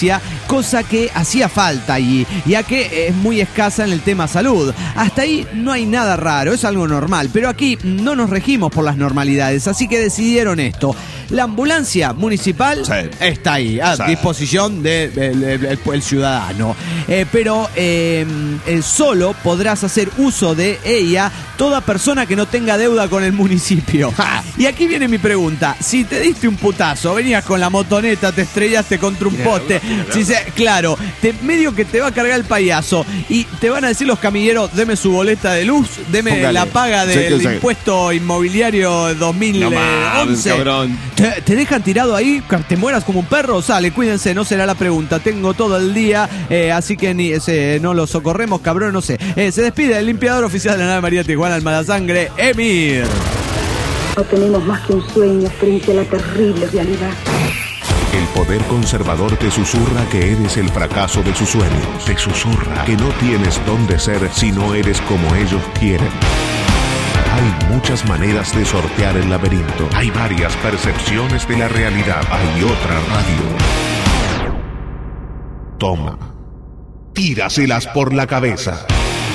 cosa que hacía falta allí, ya que es muy escasa en el tema salud. Hasta ahí no hay nada raro, es algo normal, pero aquí no nos regimos por las normalidades, así que decidieron esto. La ambulancia municipal está ahí, a disposición del ciudadano. Pero solo podrás hacer uso de ella toda persona que no tenga deuda con el municipio. Y aquí viene mi pregunta. Si te diste un putazo, venías con la motoneta, te estrellaste contra un poste, claro, medio que te va a cargar el payaso y te van a decir los camilleros, deme su boleta de luz, deme la paga del impuesto inmobiliario 2011. Cabrón. ¿Te dejan tirado ahí? ¿Te mueras como un perro? Sale, cuídense, no será la pregunta. Tengo todo el día, así que no lo socorremos, cabrón, no sé. Se despide el limpiador oficial de la nave María Tijuana, Almadasangre, Emir. No tenemos más que un sueño frente a la terrible realidad. El poder conservador te susurra que eres el fracaso de sus sueños. Te susurra que no tienes dónde ser si no eres como ellos quieren. Hay muchas maneras de sortear el laberinto. Hay varias percepciones de la realidad. Hay otra radio. Toma. Tíraselas por la cabeza.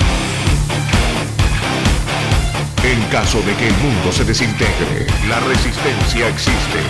En caso de que el mundo se desintegre, la resistencia existe.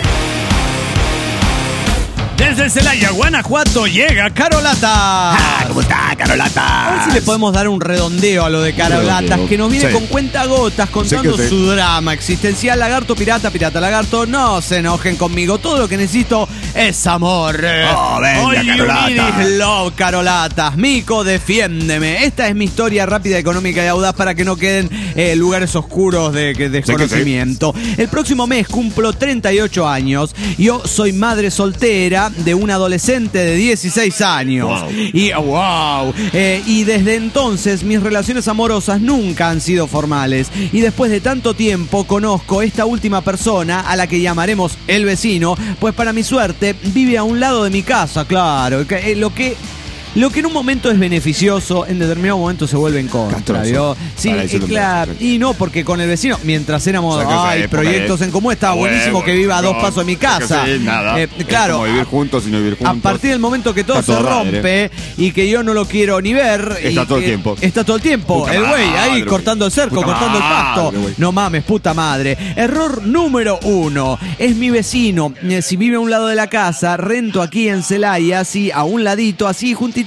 Desde Celaya, Guanajuato, llega Carolata. ¿Cómo está, Carolata? A ver si le podemos dar un redondeo a lo de Carolatas, que nos viene con cuentagotas contando su drama existencial. Lagarto, pirata, pirata, lagarto, no se enojen conmigo. Todo lo que necesito es amor. Venga, Carolata. Love, Carolatas. Mico, defiéndeme. Esta es mi historia rápida, económica y audaz para que no queden lugares oscuros de desconocimiento. El próximo mes cumplo 38 años. Yo soy madre soltera de un adolescente de 16 años. Y desde entonces mis relaciones amorosas nunca han sido formales. Y después de tanto tiempo conozco esta última persona, a la que llamaremos el vecino, pues para mi suerte vive a un lado de mi casa, claro. Lo que en un momento es beneficioso, en determinado momento se vuelve en contra. Sí, claro. Y no, porque con el vecino, mientras éramos proyectos en común, estaba buenísimo que viva a dos pasos de mi casa. Claro. Como vivir juntos y no vivir juntos. A partir del momento que todo se rompe y que yo no lo quiero ni ver. Está todo el tiempo. Está todo el tiempo. El güey ahí cortando el cerco, cortando el pasto. No mames, puta madre. Error número 1. Es mi vecino. Si vive a un lado de la casa, rento aquí en Celaya, así, a un ladito, así, juntito.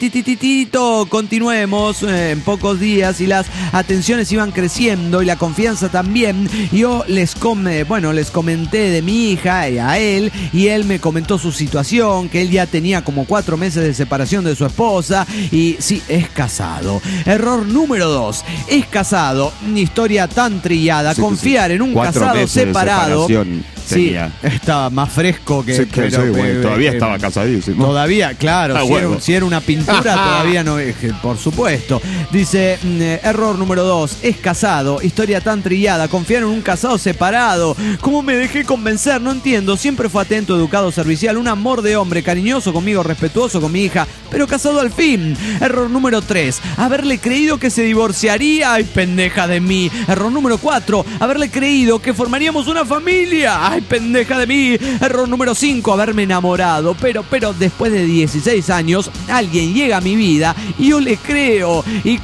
Continuemos en pocos días y las atenciones iban creciendo y la confianza también. Yo les comenté de mi hija y a él, y él me comentó su situación, que él ya tenía como 4 meses de separación de su esposa y sí, es casado. Error número 2, es casado. Una historia tan trillada, confiar en un casado separado. Sí, estaba más fresco que... todavía estaba casadísimo. Todavía, claro, si era una pintura, todavía no, por supuesto. Dice, error número 2, es casado, historia tan trillada, confiar en un casado separado. ¿Cómo me dejé convencer? No entiendo, siempre fue atento, educado, servicial, un amor de hombre, cariñoso conmigo, respetuoso con mi hija, pero casado al fin. Error número 3, haberle creído que se divorciaría, ay, pendeja de mí. Error número 4, haberle creído que formaríamos una familia, ay, pendeja de mí. Error número 5, haberme enamorado, pero después de 16 años, alguien llega a mi vida y yo le creo. Y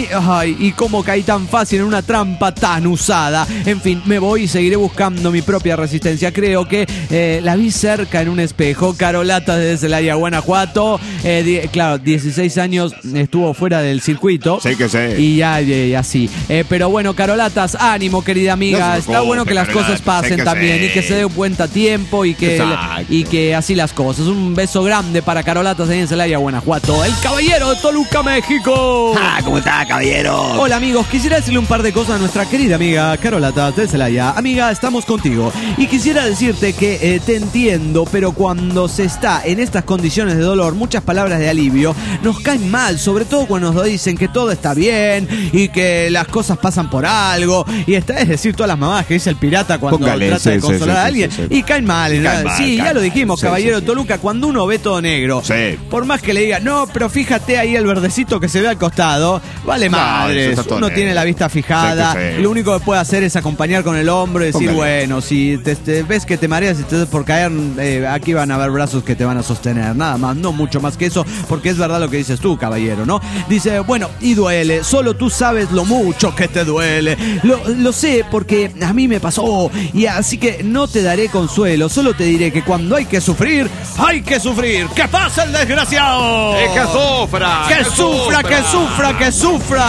cómo caí tan fácil en una trampa tan usada. En fin, me voy y seguiré buscando mi propia resistencia. Creo que la vi cerca en un espejo. Carolata desde Celaya, Guanajuato. Claro, 16 años estuvo fuera del circuito. Sí que sé. Y ya así. Pero bueno, Carolatas, ánimo, querida amiga. Está bueno que las cosas pasen también y que se dé cuenta a tiempo y que así las cosas. Un beso grande para Carolatas ahí en Celaya, Guanajuato. El caballero de Toluca, México. ¿Cómo está, caballero? Hola, amigos. Quisiera decirle un par de cosas a nuestra querida amiga Carolata de Celaya. Amiga, estamos contigo. Y quisiera decirte que te entiendo, pero cuando se está en estas condiciones de dolor, muchas palabras de alivio nos caen mal, sobre todo cuando nos dicen que todo está bien y que las cosas pasan por algo. Y es decir, todas las mamás que dice el pirata cuando trata de consolar controlar a alguien y caen mal. Sí, ya lo dijimos, caballero Toluca, cuando uno ve todo negro, por más que le diga, no, pero fíjate ahí el verdecito que se ve al costado, vale madres, uno tiene la vista fijada, y lo único que puede hacer es acompañar con el hombro y decir, bueno, si te ves que te mareas y te das por caer, aquí van a haber brazos que te van a sostener, nada más, no mucho más que eso, porque es verdad lo que dices tú, caballero, ¿no? Dice, bueno, y duele, solo tú sabes lo mucho que te duele, lo sé porque a mí me pasó, y así que no te daré consuelo, solo te diré que cuando hay que sufrir, hay que sufrir. ¡Que pasa el desgraciado! ¡Que sufra! ¡Que sufra, que sufra, que sufra!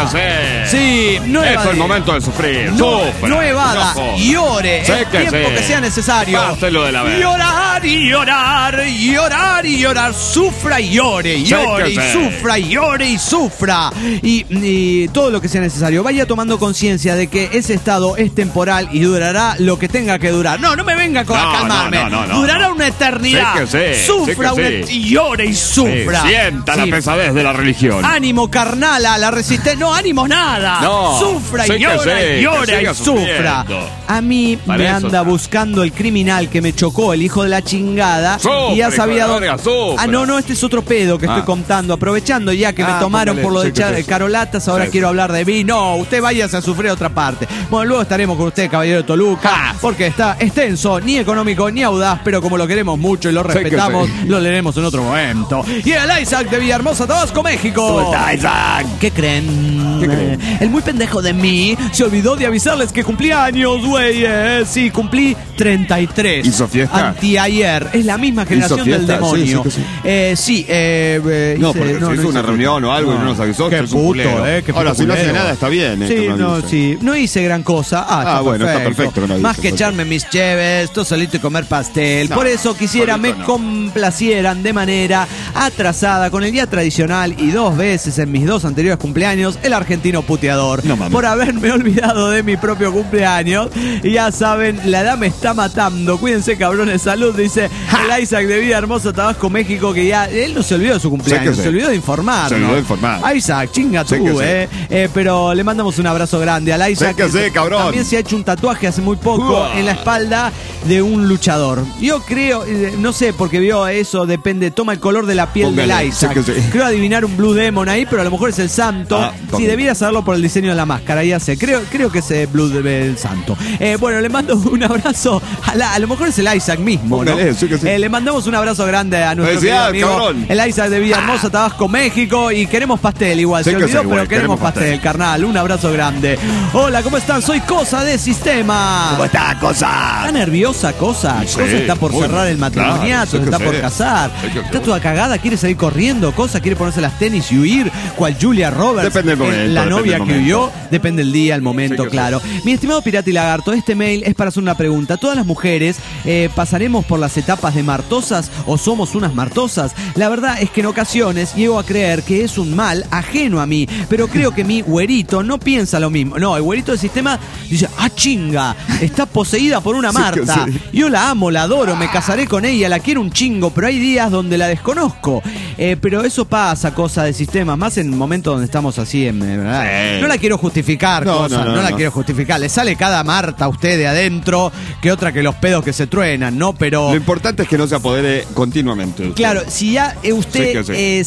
Sí, no es el momento de sufrir. No evada, llore el tiempo que sea necesario. Páselo de la vez. Llorar y llorar, llorar y llorar. Sufra y llore, llore y sufra, llore y sufra. Y todo lo que sea necesario. Vaya tomando conciencia de que ese estado es temporal y durará lo que tenga que durar. No me venga a calmarme. Durará una eternidad. Sufra y llore y sufra. Sienta la pesadez de la religión. Ánimo, carnala, la resistencia. No, ánimo nada. Sufra y llora y sufra. A mí me anda buscando el criminal que me chocó, el hijo de la chingada. Y ya sabía dónde. No, este es otro pedo que estoy contando. Aprovechando ya que me tomaron por lo de Carolatas, ahora quiero hablar de mí. No, usted váyase a sufrir a otra parte. Bueno, luego estaremos con usted, caballero de Toluca, porque está extenso, ni económico, ni audaz, pero como lo queremos mucho y lo respetamos, lo leeremos en otro momento. Y el Isaac de Villahermosa, Tabasco, México. ¿Cómo está, Isaac? ¿Qué creen? El muy pendejo de mí se olvidó de avisarles que cumplí años, güey. Sí, cumplí 33. ¿Hizo fiesta? Antiayer. Es la misma generación del demonio. Sí. No, porque si hizo una reunión o algo y no nos avisó. Qué puto, ahora, si no hace nada, está bien. Sí, no hice gran cosa. Bueno, está perfecto. Más que echarme mis cheves, todo solito y comer pastel. Por eso quisiera me complacieran de manera atrasada con el día tradicional y 2 veces en mis 2 anteriores cumpleaños, el argentino puteador. Por haberme olvidado de mi propio cumpleaños. Y ya saben, la edad me está matando. Cuídense, cabrones. Salud, dice el Isaac de Villahermosa, Tabasco, México, que ya él no se olvidó de su cumpleaños, se olvidó de informar. Isaac, chinga tú, pero le mandamos un abrazo grande al Isaac. Cabrón. También se ha hecho un tatuaje hace muy poco en la espalda de un luchador. Yo creo, no sé, porque vio eso, depende, toma el color de la piel del Isaac. Creo adivinar un Blue Demon ahí, pero a lo mejor es el santo. Sí, debiera saberlo por el diseño de la máscara, ya sé. Creo que es Blue del santo. Bueno, le mando un abrazo a lo mejor es el Isaac mismo, ¿no? Le mandamos un abrazo grande a nuestro querido amigo, cabrón, el Isaac de Villahermosa, Tabasco, México, y queremos pastel igual. Se olvidó, pero queremos pastel, carnal. Un abrazo grande. Hola, ¿cómo están? Soy Cosa de Sistema. ¿Cómo está, Cosa? ¿Está nerviosa, Cosa? Cosa está por cerrar el matrimoniato, está por casar. Está toda cagada, quiere salir corriendo, Cosa, quiere ponerse las tenis y huir, cual Julia Roberts. Depende del momento, la novia que huyó, depende del día, el momento, claro. Mi estimado Pirata y Lagarto, este mail es para hacer una pregunta. ¿Todas las mujeres pasaremos por las etapas de martosas o somos unas martosas? La verdad es que en ocasiones llego a creer que es un mal ajeno a mí, pero creo que mi güerito no piensa lo mismo. No, el güerito del sistema dice, chinga, está poseída por una Marta. Yo la amo, la adoro, me casaré con ella, la quiero un chingo, pero hay días donde la desconozco. Pero eso pasa, Cosa de sistema, más en momentos donde estamos así, ¿verdad? No la quiero justificar, no la quiero justificar. Le sale cada Marta a usted de adentro que otra que los pedos que se truenan, ¿no? Pero lo importante es que no se apodere continuamente. Claro, si ya usted,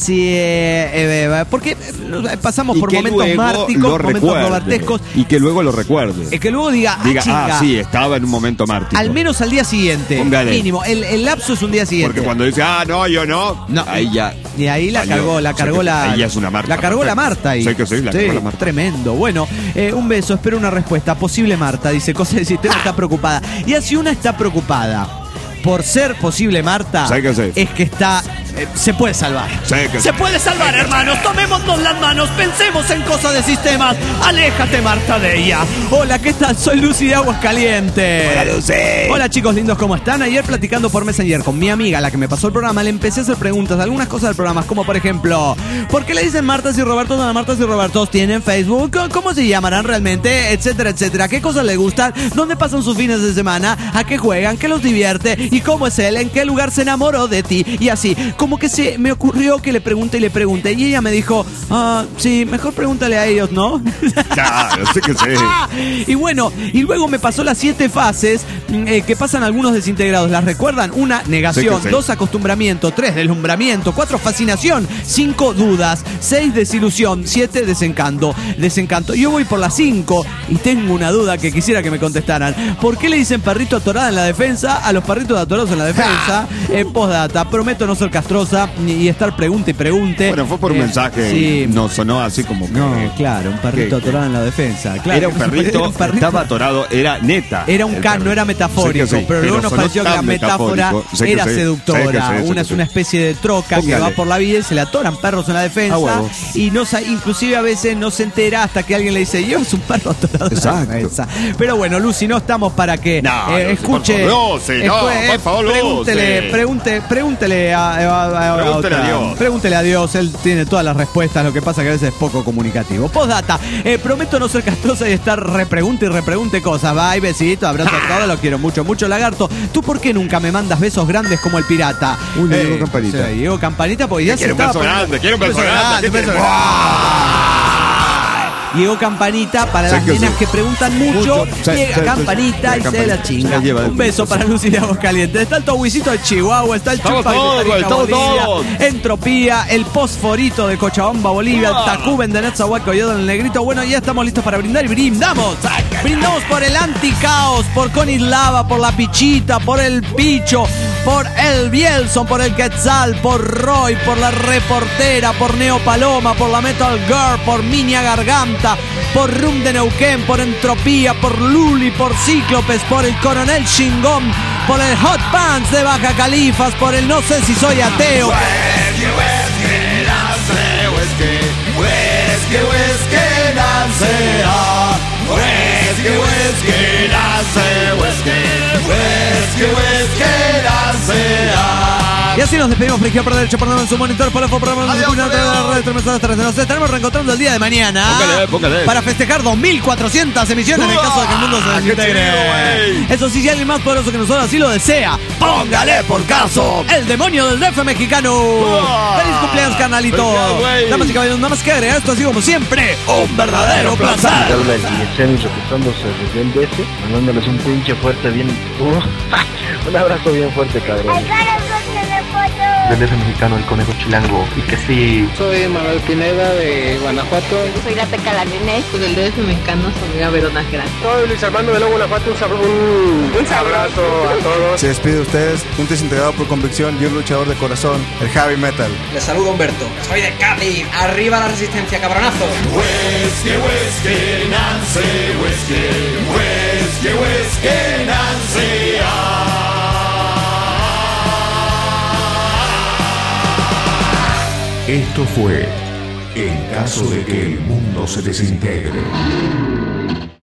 porque pasamos por momentos márticos, momentos robertescos. Y que luego lo recuerde. Que luego diga, sí, estaba en un momento mártico. Al menos al día siguiente. Póngale. Mínimo. El lapso es un día siguiente. Porque cuando dice, no, yo no. Ahí ya. Y ahí la cargó la. Ahí ya es una Marta. La cargó la Marta ahí. Sí, la cargó la Marta. Tremendo. Bueno, un beso, espero una respuesta. Posible Marta, dice Cosa del sistema, está preocupada. Y así una está preocupada por ser posible Marta, es que está se puede salvar. Se puede salvar, hermanos. Tomémonos las manos, pensemos en Cosas de Sistemas. Aléjate, Marta, de ella. Hola, ¿qué tal? Soy Lucy de Aguascalientes. Hola, Lucy. Hola, chicos lindos, ¿cómo están? Ayer platicando por Messenger con mi amiga, la que me pasó el programa, le empecé a hacer preguntas de algunas cosas del programa, como por ejemplo, ¿por qué le dicen Martas y Robertos a las Martas y Robertos? ¿Tienen Facebook? ¿Cómo se llamarán realmente? Etcétera, etcétera. ¿Qué cosas les gustan? ¿Dónde pasan sus fines de semana? ¿A qué juegan? ¿Qué los divierte? ¿Y cómo es él? ¿En qué lugar se enamoró de ti? Y así, como como que se me ocurrió que le pregunte. Y ella me dijo, sí, mejor pregúntale a ellos, ¿no? Claro, sí que sí. Y bueno, y luego me pasó las 7 fases que pasan algunos desintegrados. ¿Las recuerdan? 1, negación. Sí. 2, acostumbramiento. 3, deslumbramiento. 4, fascinación. 5, dudas. 6, desilusión. 7, desencanto. Yo voy por las 5 y tengo una duda que quisiera que me contestaran. ¿Por qué le dicen perrito atorada en la defensa a los perritos atorados en la defensa? Postdata, prometo no ser castrosa y estar pregunte y pregunte. Bueno, fue por un mensaje. Sí. No sonó así como que... No, claro, un perrito atorado en la defensa. Claro, era un perrito, estaba atorado, era neta. Era un can, no era metafórico, sí, pero luego nos pareció que la metáfora era seductora. Una es una especie de troca. Póngale. Que va por la vida y se le atoran perros en la defensa. Y no, inclusive a veces no se entera hasta que alguien le dice, yo es un perro atorado en la defensa. Pero bueno, Lucy, no estamos para que escuche. Por favor, pregúntele a Dios, él tiene todas las respuestas, lo que pasa que a veces es poco comunicativo. Postdata, prometo no ser castrosa y estar repregunte cosas. Bye, besito, abrazo a todos, los quiero mucho, Lagarto. ¿Tú por qué nunca me mandas besos grandes como el pirata? Diego Campanita. Diego Campanita, porque ya se estaba... Quiero un beso grande. Diego Campanita, para las nenas que preguntan mucho, llega Campanita y se la chinga. Un beso para Lucy de Aguascalientes. Está el Tobuicito de Chihuahua, está el Chupa de Bolivia, Entropía, el Fosforito de Cochabamba, Bolivia, el Tacuben de Netzahualco y el Negrito. Bueno, ya estamos listos para brindar y brindamos. Brindamos por el Anticaos, por Conislava, por la Pichita, por el Picho, por el Bielson, por el Quetzal, por Roy, por la Reportera, por Neo Paloma, por la Metal Girl, por Miña Garganta, por Rum de Neuquén, por Entropía, por Luli, por Cíclopes, por el Coronel Chingón, por el Hot Pants de Baja Califas, por el No sé si soy ateo. Y así nos despedimos, Frigio por derecho, por en su monitor, por el programa de la red. Nos estaremos reencontrando el día de mañana. Póngale. Para festejar 2400 emisiones en el caso de que el mundo se desintegre. Eso sí, si alguien más poderoso que nosotros así lo desea, póngale por caso. El demonio del DF mexicano. Feliz cumpleaños, carnalito. Damas y caballeros, nada más que agregar esto, así como siempre, un verdadero placer. Habla el Guillermo reportándose desde el DF, mandándoles un pinche fuerte bien. Un abrazo bien fuerte, cabrón. Del DF mexicano, el conejo chilango, y que sí. Soy Manuel Pineda de Guanajuato. Soy la Teca Lalinés. Del DF mexicano, soy Gabriel Nájera. Soy Luis Armando de Guanajuato, un abrazo a todos. Se despide de ustedes, un desintegrado por convicción y un luchador de corazón, el Heavy Metal. Les saludo Humberto, soy de Cádiz, arriba la resistencia, cabronazo. Whiskey, Nancy, whiskey, Nancy. Esto fue En caso de que el mundo se desintegre.